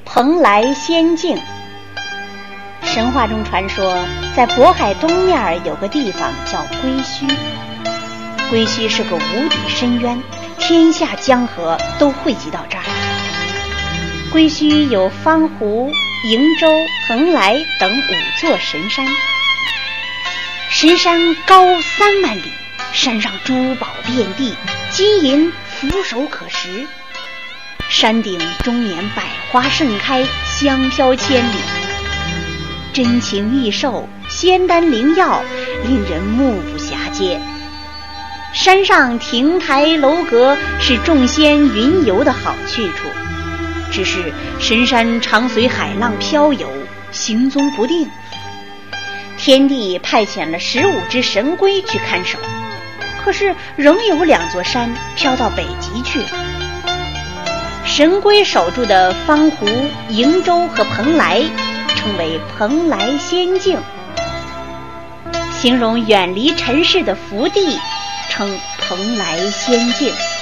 蓬莱仙境。神话中传说，在渤海东面有个地方叫归墟。归墟是个无底深渊，天下江河都汇集到这儿。归墟有方湖、瀛洲、蓬莱等5座神山。神山高3万里，山上珠宝遍地，金银俯首可食。山顶终年百花盛开，香飘千里。珍禽异兽、仙丹灵药，令人目不暇接。山上亭台楼阁是众仙云游的好去处，只是神山常随海浪漂游，行踪不定。天帝派遣了15只神龟去看守，可是仍有2座山飘到北极去了。神龟守住的方湖、瀛洲和蓬莱称为蓬莱仙境，形容远离尘世的福地称蓬莱仙境。